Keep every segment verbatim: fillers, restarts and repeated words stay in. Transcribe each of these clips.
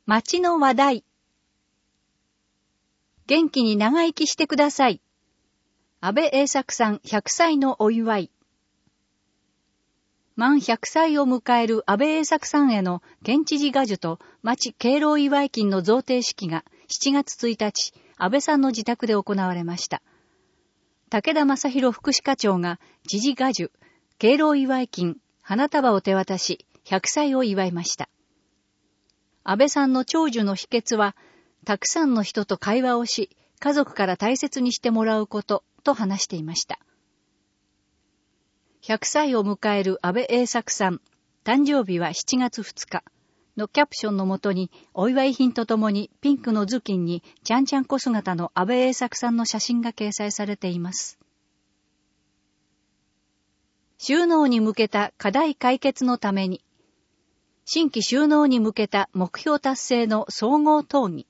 町の話題。元気に長生きしてください。安倍栄作さんひゃくさいのお祝い。満ひゃくさいを迎える安倍栄作さんへの県知事賀寿と町敬老祝い金の贈呈式がしちがつついたち、安倍さんの自宅で行われました。武田正宏副歯科長が知事賀寿、敬老祝い金、花束を手渡し、ひゃくさいを祝いました。安倍さんの長寿の秘訣は、たくさんの人と会話をし、家族から大切にしてもらうことと話していました。ひゃくさいを迎える安倍栄作さん、誕生日はしちがつふつかのキャプションのもとに、お祝い品とともにピンクの頭巾にちゃんちゃんこ姿の安倍栄作さんの写真が掲載されています。就農に向けた課題解決のために、新規就農に向けた目標達成の総合討議。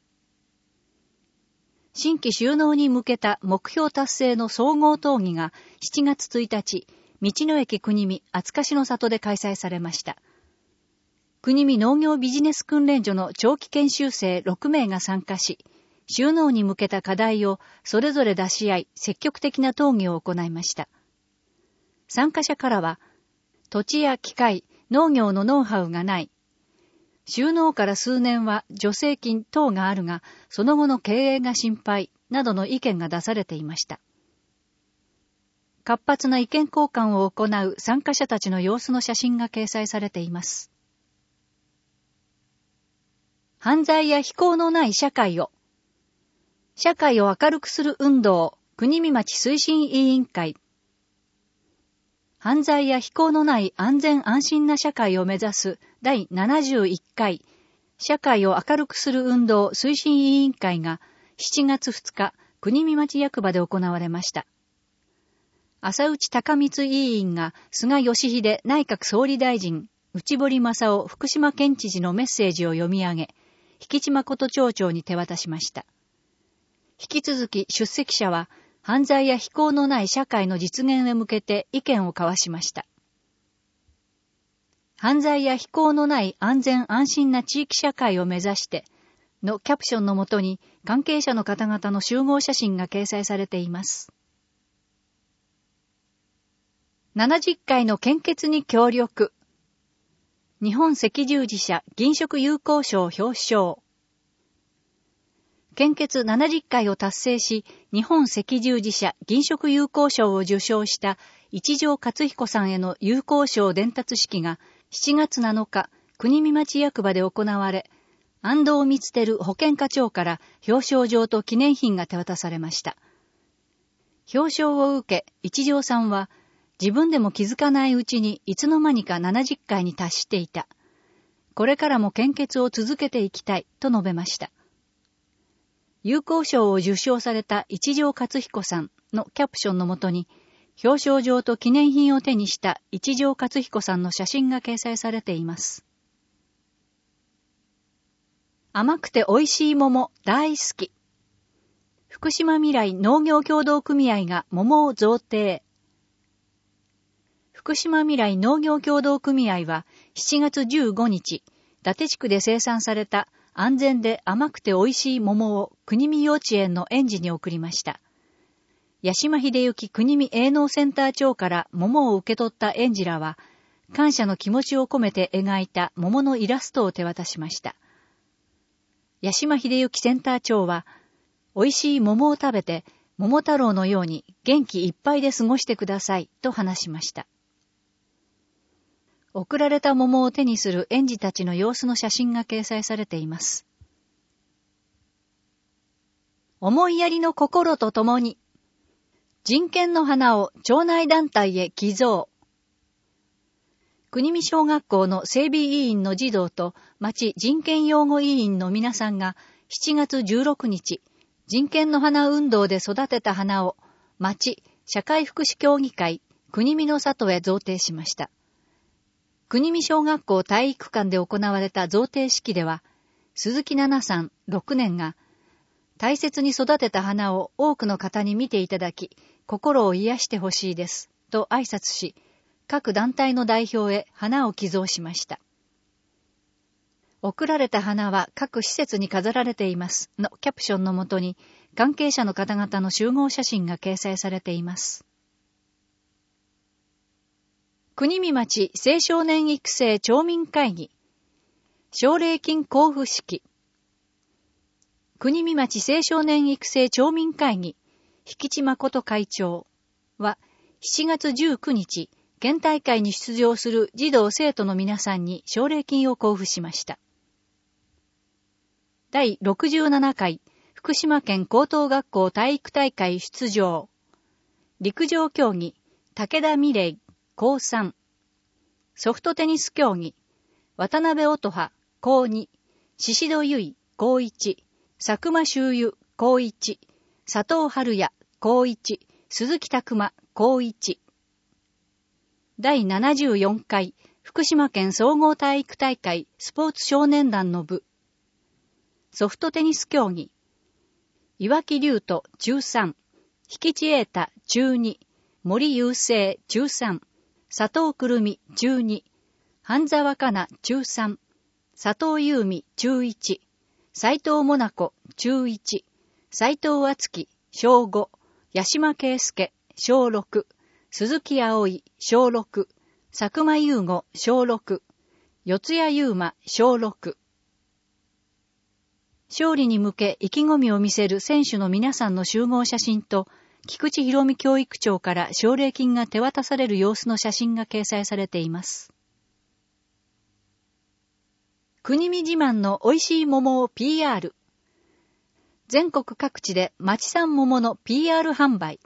新規就農に向けた目標達成の総合討議がしちがつついたち、道の駅国見厚樫の里で開催されました。国見農業ビジネス訓練所の長期研修生ろくめいが参加し、就農に向けた課題をそれぞれ出し合い、積極的な討議を行いました。参加者からは、土地や機械、農業のノウハウがない。就農から数年は助成金等があるが、その後の経営が心配などの意見が出されていました。活発な意見交換を行う参加者たちの様子の写真が掲載されています。犯罪や非行のない社会を。社会を明るくする運動、国見町推進委員会。犯罪や非行のない安全安心な社会を目指すだいななじゅういっかい社会を明るくする運動推進委員会がしちがつふつか国見町役場で行われました。浅内孝光委員が菅義偉内閣総理大臣、内堀正夫福島県知事のメッセージを読み上げ、引地誠町長に手渡しました。引き続き出席者は、犯罪や非行のない社会の実現へ向けて意見を交わしました。犯罪や非行のない安全安心な地域社会を目指してのキャプションのもとに関係者の方々の集合写真が掲載されています。ななじゅっかいの献血に協力。日本赤十字社銀色友好賞表彰。献血ななじゅっかいを達成し、日本赤十字社銀色友好賞を受賞した一条克彦さんへの友好賞伝達式がしちがつなのか、国見町役場で行われ、安藤光輝保健課長から表彰状と記念品が手渡されました。表彰を受け、一条さんは、自分でも気づかないうちにいつの間にかななじゅっかいに達していた。これからも献血を続けていきたいと述べました。友好賞を受賞された一条克彦さんのキャプションのもとに、表彰状と記念品を手にした一条克彦さんの写真が掲載されています。甘くて美味しい桃大好き。福島未来農業協同組合が桃を贈呈。福島未来農業協同組合はしちがつじゅうごにち、伊達地区で生産された安全で甘くて美味しい桃を国見幼稚園の園児に送りました。八島秀幸国見営農センター長から桃を受け取った園児らは、感謝の気持ちを込めて描いた桃のイラストを手渡しました。八島秀幸センター長は、美味しい桃を食べて、桃太郎のように元気いっぱいで過ごしてくださいと話しました。送られた桃を手にする園児たちの様子の写真が掲載されています。思いやりの心とともに、人権の花を町内団体へ寄贈。国見小学校の整備委員の児童と町人権擁護委員の皆さんがしちがつじゅうろくにち、人権の花運動で育てた花を町社会福祉協議会国見の里へ贈呈しました。国見小学校体育館で行われた贈呈式では、鈴木奈々さんろくねんが、大切に育てた花を多くの方に見ていただき、心を癒してほしいです、と挨拶し、各団体の代表へ花を寄贈しました。 贈られた花は各施設に飾られていますのキャプションのもとに関係者の方々の集合写真が掲載されています。国見町青少年育成町民会議奨励金交付式。国見町青少年育成町民会議引地誠会長はしちがつじゅうくにち、県大会に出場する児童生徒の皆さんに奨励金を交付しました。だいろくじゅうななかい福島県高等学校体育大会出場。陸上競技、武田美玲、こうさん。ソフトテニス競技、渡辺音羽、こうに。宍戸優衣、こういち。佐久間修優、こういち。佐藤春也、こういち。鈴木拓馬、こういち。だいななじゅうよんかい福島県総合体育大会スポーツ少年団の部。ソフトテニス競技、岩木龍斗中さん、引地瑛太中に、森雄生中さん、佐藤くるみ中に、半沢香奈中さん、佐藤優美中いち、斉藤もなこ中いち、斉藤敦樹小ご、八島圭介小ろく、鈴木葵小ろく、佐久間優吾小ろく、四谷優馬小ろく。勝利に向け意気込みを見せる選手の皆さんの集合写真と、菊池博美教育長から奨励金が手渡される様子の写真が掲載されています。国見自慢の美味しい桃を ピーアール。全国各地で町産桃の ピーアール 販売。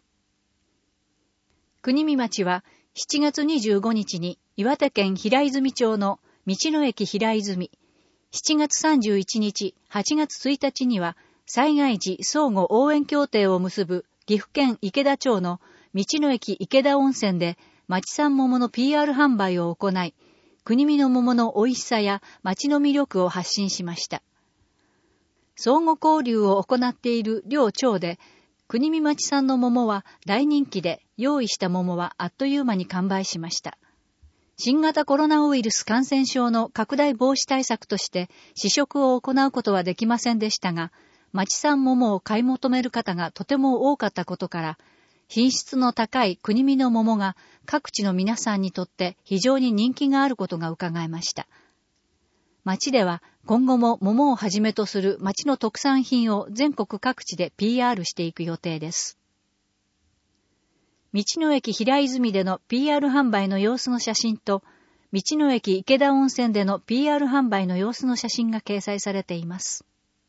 国見町はしちがつにじゅうごにちに岩手県平泉町の道の駅平泉、しちがつさんじゅういちにち、はちがつついたちには災害時相互応援協定を結ぶ岐阜県池田町の道の駅池田温泉で町産桃の ピーアール 販売を行い、国見の桃の美味しさや町の魅力を発信しました。相互交流を行っている両町で、国見町産の桃は大人気で、用意した桃はあっという間に完売しました。新型コロナウイルス感染症の拡大防止対策として試食を行うことはできませんでしたが、町産桃を買い求める方がとても多かったことから、品質の高い国見の桃が各地の皆さんにとって非常に人気があることが伺えました。町では今後も桃をはじめとする町の特産品を全国各地で ピーアール していく予定です。道の駅平泉での ピーアール 販売の様子の写真と、道の駅池田温泉での ピーアール 販売の様子の写真が掲載されています。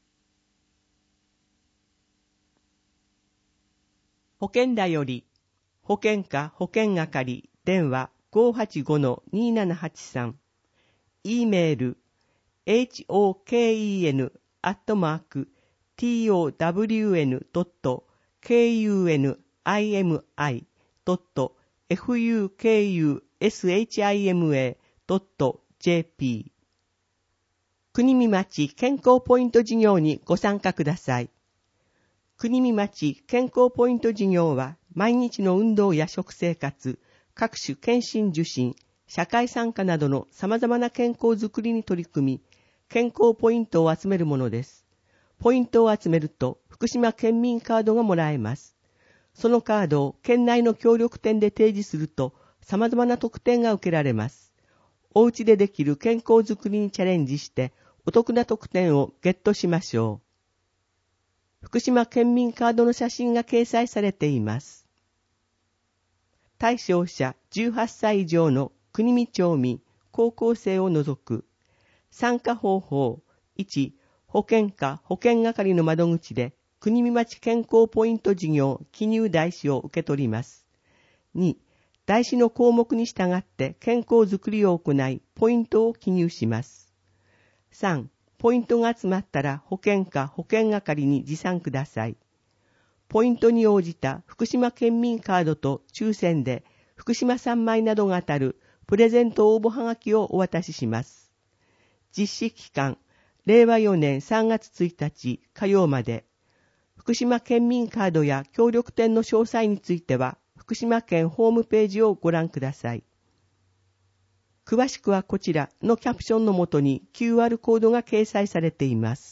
保健だより、保健課保健係電話 ごーはちごのにーななはちさん、E メール ホケン アットマーク トウン ドット ケーユーエヌアイエムアイ ドット エフユーケーユーエスエイチアイエムエー ドット ジェーピー 国見町健康ポイント事業にご参加ください。国見町健康ポイント事業は毎日の運動や食生活、各種検診受診、社会参加などの様々な健康づくりに取り組み、健康ポイントを集めるものです。ポイントを集めると福島県民カードがもらえます。そのカードを県内の協力店で提示すると様々な特典が受けられます。お家でできる健康づくりにチャレンジしてお得な特典をゲットしましょう。福島県民カードの写真が掲載されています。対象者じゅうはっさい以上の国見町民、高校生を除く。参加方法いち、保健課保健係の窓口で国見町健康ポイント事業記入台紙を受け取ります。に、台紙の項目に従って健康づくりを行い、ポイントを記入します。さん、ポイントが集まったら保健課保健係に持参ください。ポイントに応じた福島県民カードと抽選で福島さんまいなどが当たるプレゼント応募はがきをお渡しします。実施期間、れいわよねんさんがつついたち火曜まで。福島県民カードや協力店の詳細については、福島県ホームページをご覧ください。 詳しくはこちらのキャプションのもとに キューアール コードが掲載されています。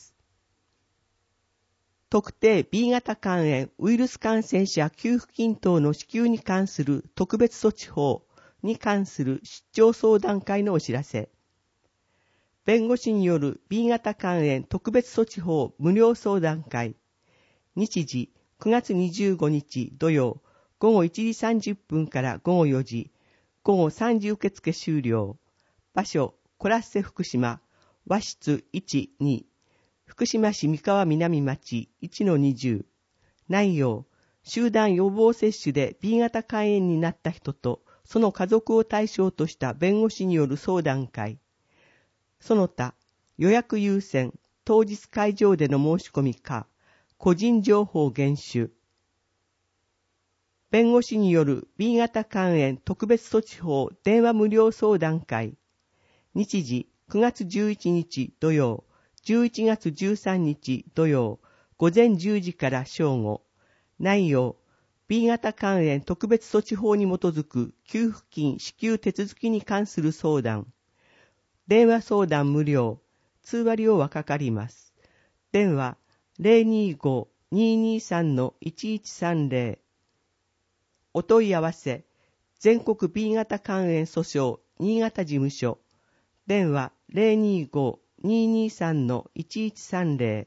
特定 ビー 型肝炎ウイルス感染者給付金等の支給に関する特別措置法に関する出張相談会のお知らせ。弁護士による ビー 型肝炎特別措置法無料相談会。日時くがつにじゅうごにち土曜ごごいちじさんじゅっぷんからごごよじ、ごごさんじ受付終了。場所、コラッセ福島、和室いち、に、福島市三河南町 いちのにじゅう。内容、集団予防接種で ビー 型肝炎になった人とその家族を対象とした弁護士による相談会。その他、予約優先、当日会場での申し込みか、個人情報厳守。弁護士による ビー 型肝炎特別措置法電話無料相談会。日時くがつじゅういちにち土曜、じゅういちがつじゅうさんにち土曜、午前じゅうじから正午。内容、ビー 型肝炎特別措置法に基づく給付金支給手続きに関する相談。電話相談無料、通話料はかかります。電話 ゼロにご にーにーさん いちいちさんゼロ。お問い合わせ、全国 ビー 型肝炎訴訟新潟事務所。電話 ゼロにご にーにーさん いちいちさんゼロ。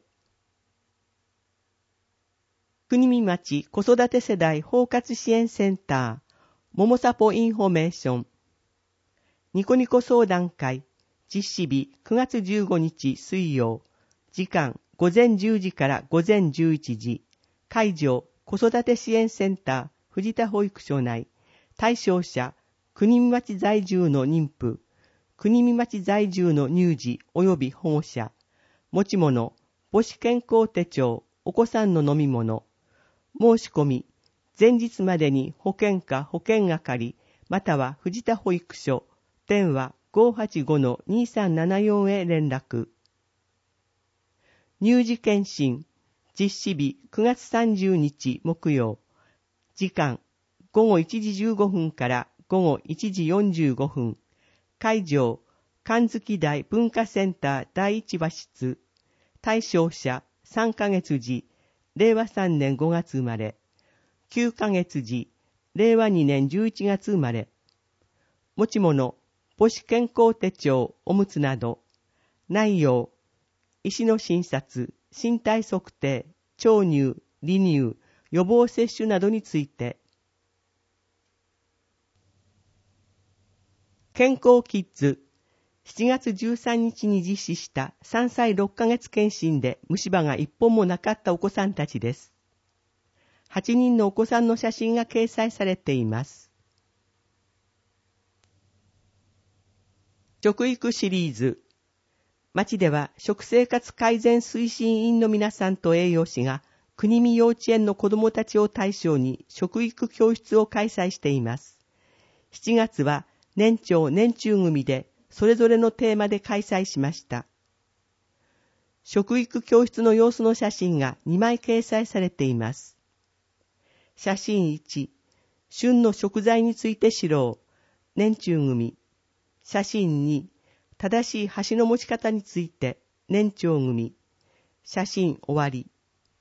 国見町子育て世代包括支援センター、ももさぽインフォメーション。ニコニコ相談会、実施日くがつじゅうごにち水曜、時間午前じゅうじから午前じゅういちじ、会場子育て支援センター藤田保育所内、対象者国見町在住の妊婦、国見町在住の乳児及び保護者、持ち物、母子健康手帳、お子さんの飲み物、申し込み、前日までに保健課保健係、または藤田保育所、電話 ごーはちご にーさんななよん へ連絡。乳児検診、実施日くがつさんじゅうにち木曜、時間ごごいちじじゅうごふんからごごいちじよんじゅうごふん、会場、神月台文化センター第一和室、対象者さんかげつじ、れいわさんねんごがつ生まれ、きゅうかげつじ、れいわにねんじゅういちがつ生まれ、持ち物、母子健康手帳、おむつなど、内容、医師の診察、身体測定、調乳、離乳、予防接種などについて、健康キッズ、しちがつじゅうさんにちに実施したさんさいろっかげつ検診で虫歯が一本もなかったお子さんたちです。はちにんのお子さんの写真が掲載されています。食育シリーズ。町では食生活改善推進委員の皆さんと栄養士が国見幼稚園の子どもたちを対象に食育教室を開催しています。しちがつは年長年中組でそれぞれのテーマで開催しました。食育教室の様子の写真がにまい掲載されています。写真いち、旬の食材について知ろう、年中組。写真に、正しい箸の持ち方について、年長組。写真終わり。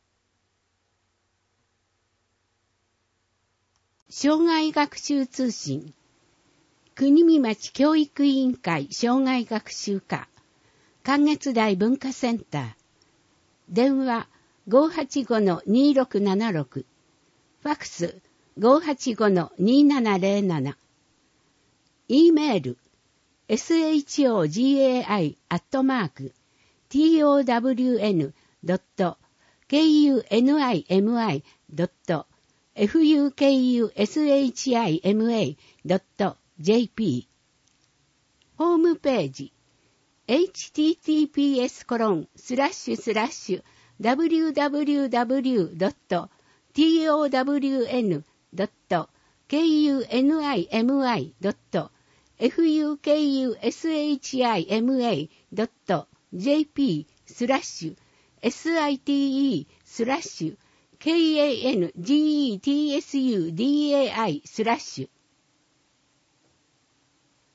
障害学習通信。国見町教育委員会障害学習課。関越台文化センター。電話 ごーはちご にーろくななろく。ファックス ごーはちご にーななゼロなな。E メール エスエイチオージェーアイ アットマーク ティーオーダブリューエヌ ドット ケーユーエヌアイエムアイ ドット エフユーケーユーエスエイチアイエムエー ドット ジェーピー ホームページ エイチティーティーピーエスコロンスラッシュスラッシュダブリューダブリューダブリュードット ティーオーダブリューエヌ ドット ケーユーエヌアイエムアイ ドット エフユーケーユーエスエイチアイエムエー ドット ジェーピー スラッシュ エスアイティーイー スラッシュ ケーエーエヌジーイーティーエスユーディーエーアイ スラッシュ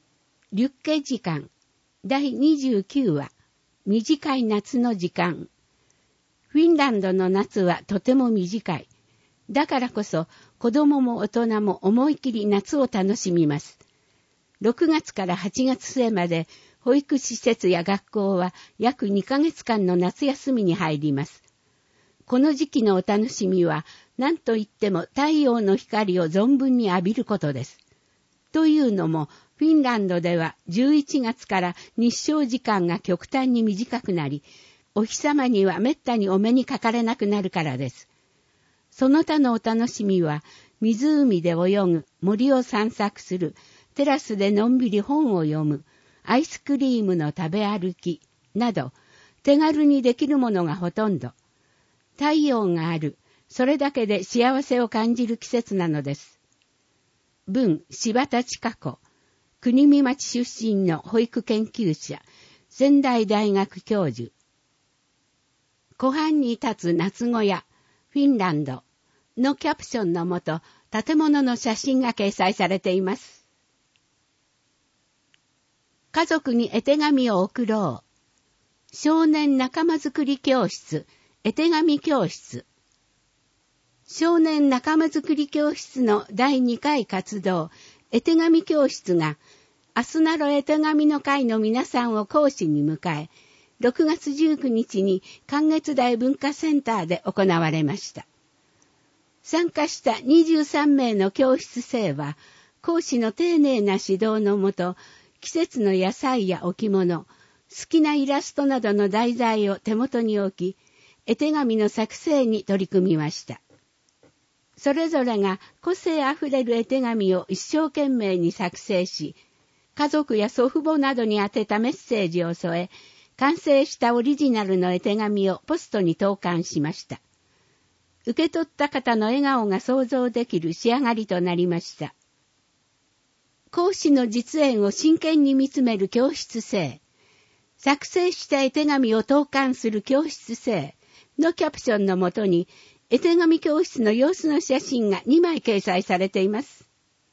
リュッケ時間だいにじゅうきゅうわ、短い夏の時間。フィンランドの夏はとても短い。だからこそ子供も大人も思い切り夏を楽しみます。ろくがつからはちがつ末まで保育施設や学校は約にかげつかんの夏休みに入ります。この時期のお楽しみは何といっても太陽の光を存分に浴びることです。というのもフィンランドではじゅういちがつから日照時間が極端に短くなり、お日様にはめったにお目にかかれなくなるからです。その他のお楽しみは湖で泳ぐ、森を散策する、テラスでのんびり本を読む、アイスクリームの食べ歩きなど手軽にできるものがほとんど。太陽がある、それだけで幸せを感じる季節なのです。文、柴田千佳子、国見町出身の保育研究者、仙台大学教授。湖畔に立つ夏小屋、フィンランドのキャプションのもと、建物の写真が掲載されています。家族に絵手紙を送ろう。少年仲間づくり教室、絵手紙教室。少年仲間づくり教室のだいにかい活動、絵手紙教室が、アスナロ絵手紙の会の皆さんを講師に迎え、ろくがつじゅうくにちに関越大文化センターで行われました。参加したにじゅうさんめいの教室生は、講師の丁寧な指導のもと、季節の野菜や置物、好きなイラストなどの題材を手元に置き、絵手紙の作成に取り組みました。それぞれが個性あふれる絵手紙を一生懸命に作成し、家族や祖父母などに宛てたメッセージを添え、完成したオリジナルの絵手紙をポストに投函しました。受け取った方の笑顔が想像できる仕上がりとなりました。講師の実演を真剣に見つめる教室生、作成した絵手紙を投函する教室生のキャプションのもとに、絵手紙教室の様子の写真がにまい掲載されています。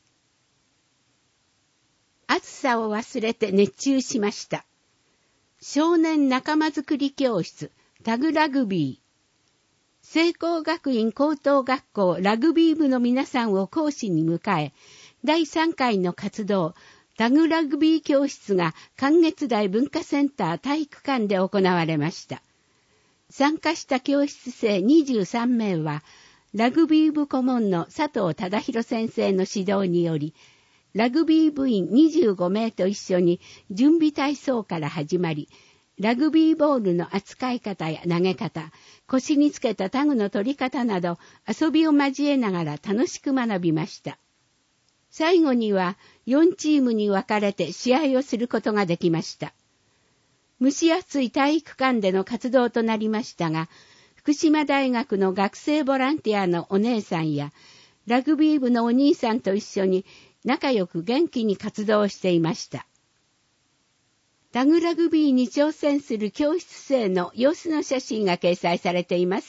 暑さを忘れて熱中しました。少年仲間づくり教室、タグラグビー。聖光学院高等学校ラグビー部の皆さんを講師に迎え、だいさんかいの活動、タグラグビー教室が関越大文化センター体育館で行われました。参加した教室生にじゅうさんめいは、ラグビー部顧問の佐藤忠弘先生の指導により、ラグビー部員にじゅうごめいと一緒に準備体操から始まり、ラグビーボールの扱い方や投げ方、腰につけたタグの取り方など遊びを交えながら楽しく学びました。最後にはよんチームに分かれて試合をすることができました。蒸し暑い体育館での活動となりましたが、福島大学の学生ボランティアのお姉さんや、ラグビー部のお兄さんと一緒に仲良く元気に活動していました。タグラグビーに挑戦する教室生の様子の写真が掲載されています。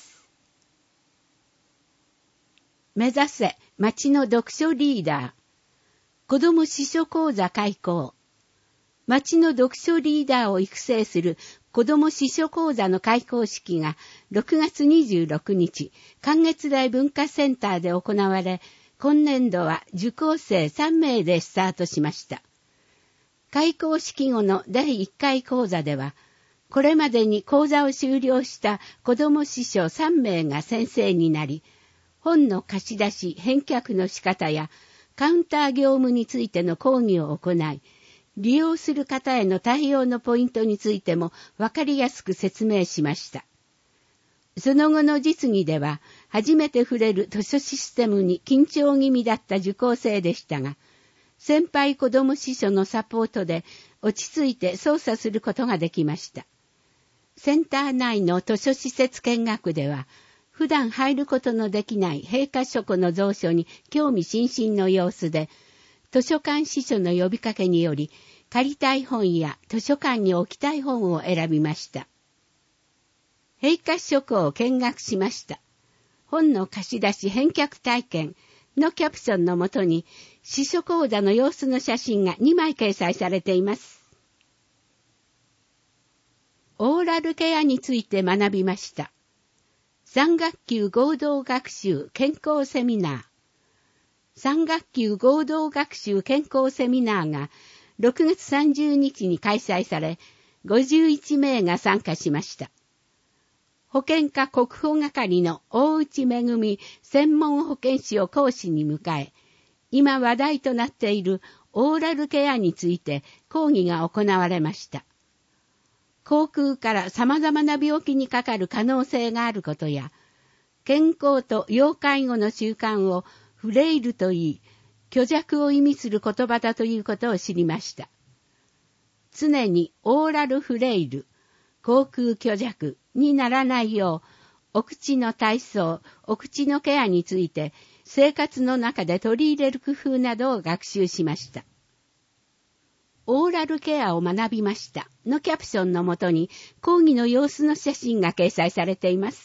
目指せ町の読書リーダー。子ども司書講座開講。町の読書リーダーを育成する子ども司書講座の開講式がろくがつにじゅうろくにち、関越大文化センターで行われ、今年度は受講生さんめいでスタートしました。開講式後のだいいっかい講座では、これまでに講座を修了した子ども司書さんめいが先生になり、本の貸し出し、返却の仕方やカウンター業務についての講義を行い、利用する方への対応のポイントについても分かりやすく説明しました。その後の実技では、初めて触れる図書システムに緊張気味だった受講生でしたが、先輩子ども司書のサポートで落ち着いて操作することができました。センター内の図書施設見学では、普段入ることのできない閉館書庫の蔵書に興味津々の様子で、図書館司書の呼びかけにより、借りたい本や図書館に置きたい本を選びました。閉館書庫を見学しました。本の貸し出し返却体験、 のキャプションのもとに、司書講座の様子の写真がにまい掲載されています。オーラルケアについて学びました。さん学級合同学習健康セミナー。さん学級合同学習健康セミナーがろくがつさんじゅうにちに開催され、ごじゅういちめいが参加しました。保健科国保係の大内めぐみ専門保健師を講師に迎え、今話題となっているオーラルケアについて講義が行われました。口腔から様々な病気にかかる可能性があることや、健康と要介護の習慣をフレイルと言い、虚弱を意味する言葉だということを知りました。常にオーラルフレイル、口腔虚弱にならないよう、お口の体操、お口のケアについて、生活の中で取り入れる工夫などを学習しました。オーラルケアを学びましたのキャプションのもとに講義の様子の写真が掲載されています。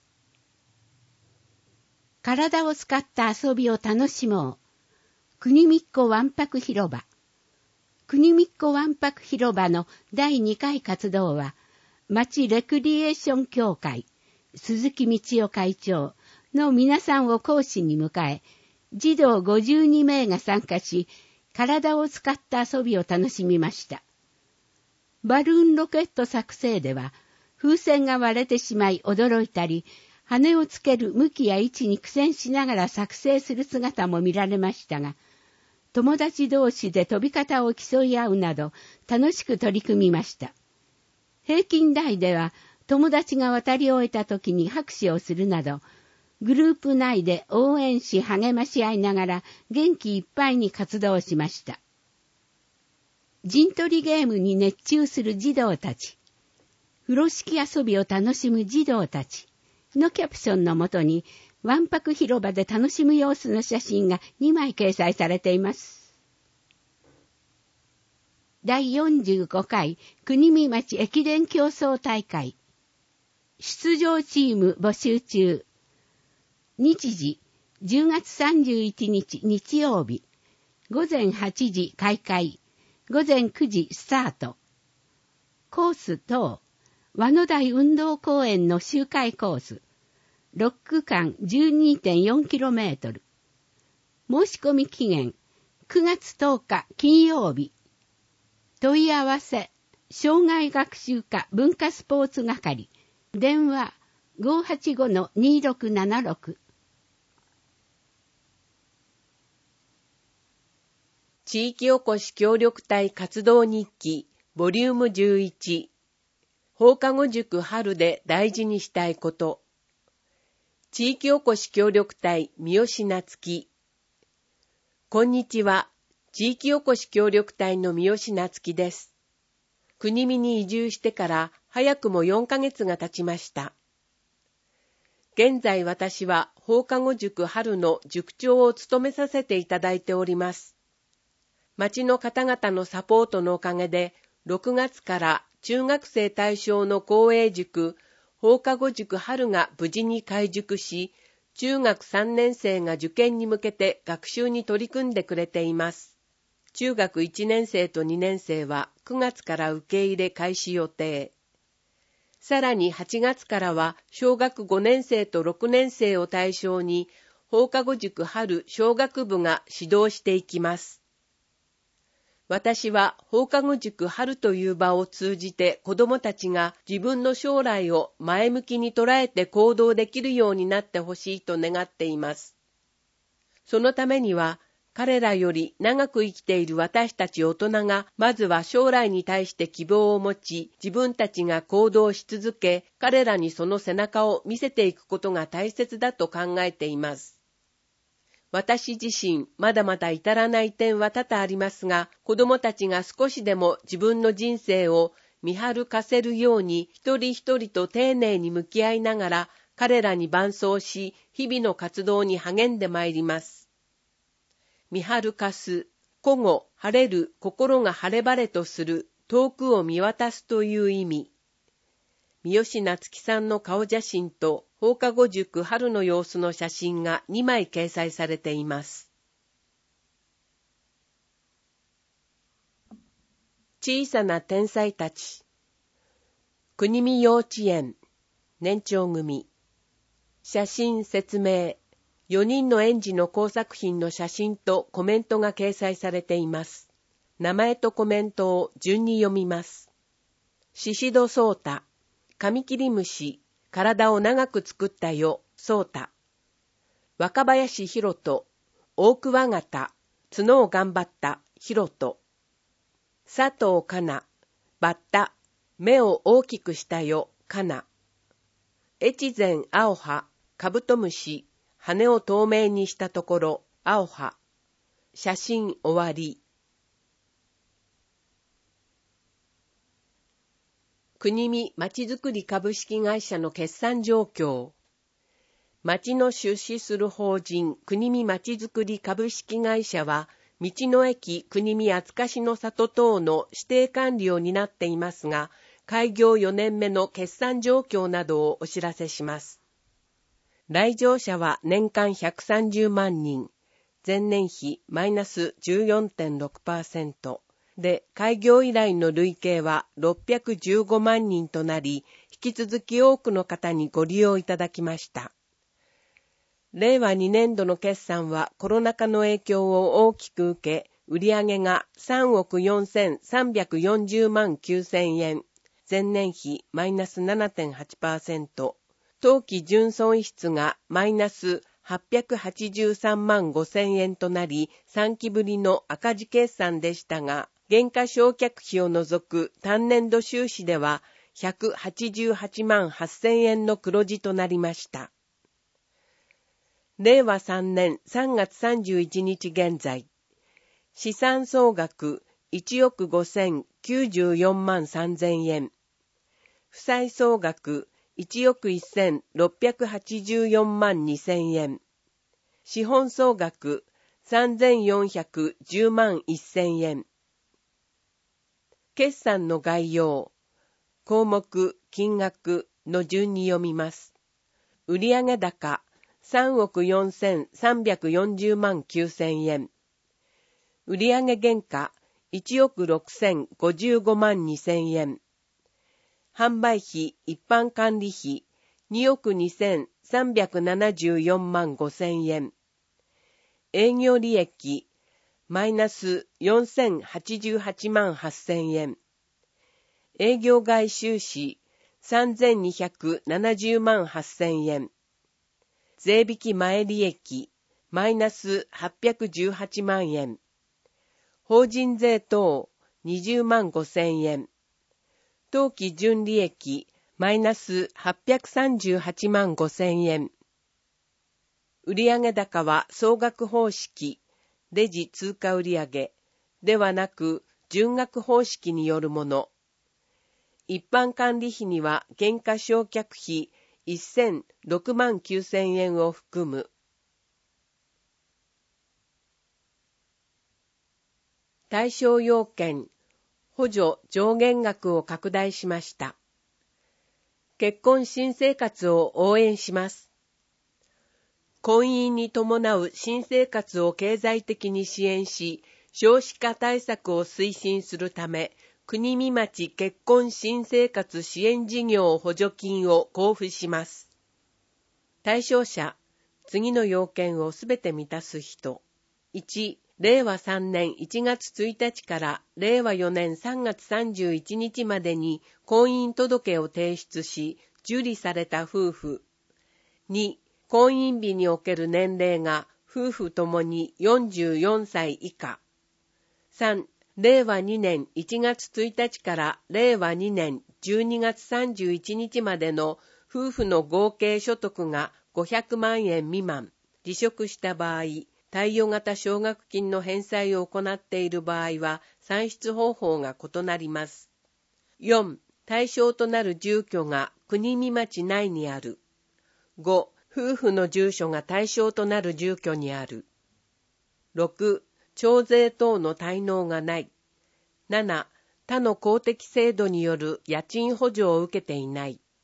体を使った遊びを楽しもう。国みっこわんぱく広場。国みっこわんぱく広場のだいにかい活動は、町レクリエーション協会、鈴木道夫会長の皆さんを講師に迎え、児童ごじゅうにめいが参加し、体を使った遊びを楽しみました。バルーンロケット作成では、風船が割れてしまい驚いたり、羽をつける向きや位置に苦戦しながら作成する姿も見られましたが、友達同士で飛び方を競い合うなど楽しく取り組みました。平均台では友達が渡り終えた時に拍手をするなど、グループ内で応援し励まし合いながら元気いっぱいに活動しました。陣取りゲームに熱中する児童たち、風呂敷遊びを楽しむ児童たちのキャプションのもとに、わんぱく広場で楽しむ様子の写真がにまい掲載されています。だいよんじゅうごかい国見町駅伝競争大会。出場チーム募集中。日時、じゅうがつさんじゅういちにち日曜日。ごぜんはちじ開会。ごぜんくじスタート。コース等。和野台運動公園の周回コース。ろっくかん じゅうにてんよんキロメートル。申し込み期限くがつとおか金曜日。問い合わせ障害学習課文化スポーツ係。電話 ごーはちごのにーろくななろく。 地域おこし協力隊活動日記ボリュームじゅういち。放課後塾春で大事にしたいこと。地域おこし協力隊三好夏樹。こんにちは。地域おこし協力隊の三好夏樹です。国見に移住してから早くもよんかげつが経ちました。現在私は放課後塾春の塾長を務めさせていただいております。町の方々のサポートのおかげで、ろくがつから中学生対象の公営塾、放課後塾春が無事に開塾し、中学さんねんせいが受験に向けて学習に取り組んでくれています。中学いちねんせいとにねんせいはくがつから受け入れ開始予定。さらにはちがつからは小学ごねんせいとろくねんせいを対象に放課後塾春小学部が指導していきます。私は放課後塾春という場を通じて子どもたちが自分の将来を前向きに捉えて行動できるようになってほしいと願っています。そのためには彼らより長く生きている私たち大人がまずは将来に対して希望を持ち自分たちが行動し続け彼らにその背中を見せていくことが大切だと考えています。私自身、まだまだ至らない点は多々ありますが、子供たちが少しでも自分の人生を見張かせるように、一人一人と丁寧に向き合いながら、彼らに伴走し、日々の活動に励んでまいります。見張かす、古語、晴れる、心が晴れ晴れとする、遠くを見渡すという意味。 三好夏樹さんの顔写真と放課後塾春の様子の写真がにまい掲載されています。小さな天才たち。国見幼稚園、年長組。写真説明。よにんの園児の工作品の写真とコメントが掲載されています。名前とコメントを順に読みます。シシドソータ、カミキリムシ、体を長く作ったよ、ソータ。若林ヒロト、大桑形、角を頑張った、ヒロト。佐藤かな、バッタ、目を大きくしたよ、かな。越前青葉、カブトムシ、羽を透明にしたところ、青葉。写真終わり。国見まちづくり株式会社の決算状況。町の出資する法人国見まちづくり株式会社は、道の駅国見厚かしの里等の指定管理を担っていますが、開業よねんめの決算状況などをお知らせします。来場者は年間ひゃくさんじゅうまんにん、前年比マイナス じゅうよんてんろくパーセント で、開業以来の累計はろっぴゃくじゅうごまんにんとなり、引き続き多くの方にご利用いただきました。れいわにねんどの決算はコロナ禍の影響を大きく受け、売上がさんおくよんせんさんびゃくよんじゅうまんきゅうせんえん、前年比マイナス ななてんはちパーセント、当期純損失がマイナスはっぴゃくはちじゅうさんまんごせんえんとなり、さんきぶりの赤字決算でしたが、減価償却費を除く単年度収支ではひゃくはちじゅうはちまんはっせんえんの黒字となりました。れいわさんねんさんがつさんじゅういちにち現在、資産総額いちおくごせんきゅうじゅうよんまんさんぜんえん、負債総額いちおくせんろっぴゃくはちじゅうよんまんにせんえん、資本総額さんぜんよんひゃくじゅうまんせんえん。決算の概要、項目、金額の順に読みます。売上高さんおくよんせんさんびゃくよんじゅうまんきゅうせんえん。売上原価いちおくろくせんごじゅうごまんにせんえん。販売費一般管理費におくにせんさんびゃくななじゅうよんまんごせんえん。営業利益マイナスよんせんはちじゅうはちまんはっせんえん。営業外収支さんぜんにひゃくななじゅうまんはっせんえん。税引き前利益マイナスはっぴゃくじゅうはちまんえん。法人税等にじゅうまんごせんえん。当期純利益マイナスはっぴゃくさんじゅうはちまんごせんえん。売上高は総額方式、レジ通貨売上ではなく純額方式によるもの。一般管理費には減価償却費せんろくまんきゅうせんえんを含む。対象要件、補助上限額を拡大しました。結婚新生活を応援します。婚姻に伴う新生活を経済的に支援し、少子化対策を推進するため、国見町結婚新生活支援事業補助金を交付します。対象者、次の要件をすべて満たす人。いち、れいわさんねんいちがつついたちかられいわよねんさんがつさんじゅういちにちまでに婚姻届を提出し、受理された夫婦。に、婚姻日における年齢が夫婦ともによんじゅうよんさい以下。さん、れいわにねんいちがつついたちかられいわにねんじゅうにがつさんじゅういちにちまでの夫婦の合計所得がごひゃくまんえん未満。離職した場合、貸与型奨学金の返済を行っている場合は算出方法が異なります。よん、対象となる住居が国見町内にある。ご、夫婦の住所が対象となる住居にある。ろく、徴税等の滞納がない。なな、他の公的制度による家賃補助を受けていない。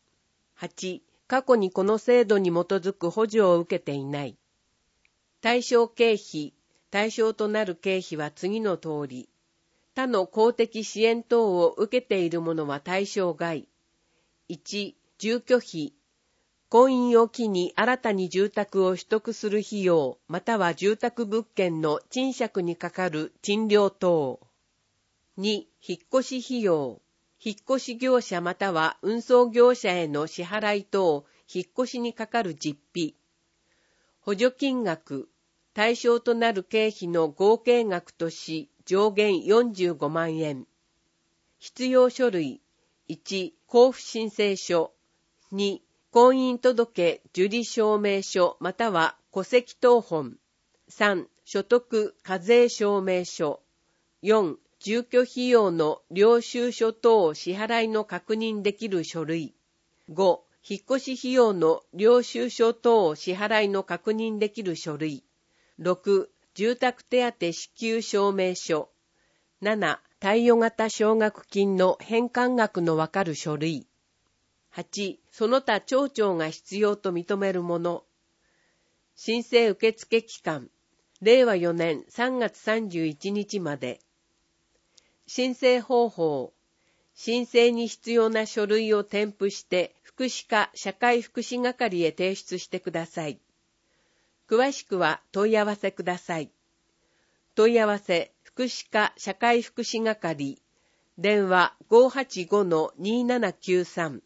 はち、過去にこの制度に基づく補助を受けていない。対象経費、対象となる経費は次の通り。他の公的支援等を受けているものは対象外。いち、住居費。婚姻を機に新たに住宅を取得する費用、または住宅物件の賃借にかかる賃料等。に、引っ越し費用。引っ越し業者または運送業者への支払い等、引っ越しにかかる実費。補助金額。対象となる経費の合計額とし、上限よんじゅうごまんえん。必要書類。いち、交付申請書。に、婚姻届受理証明書または戸籍謄本。さん、所得課税証明書。よん、住居費用の領収書等支払いの確認できる書類。ご、引っ越し費用の領収書等支払いの確認できる書類。ろく、住宅手当支給証明書。なな、貸与型奨学金の返還額のわかる書類。はち、その他町長が必要と認めるもの。申請受付期間、れいわよねんさんがつさんじゅういちにちまで。申請方法、申請に必要な書類を添付して福祉課社会福祉係へ提出してください。詳しくは問い合わせください。問い合わせ福祉課社会福祉係、電話 ごーはちごのにーななきゅうさん。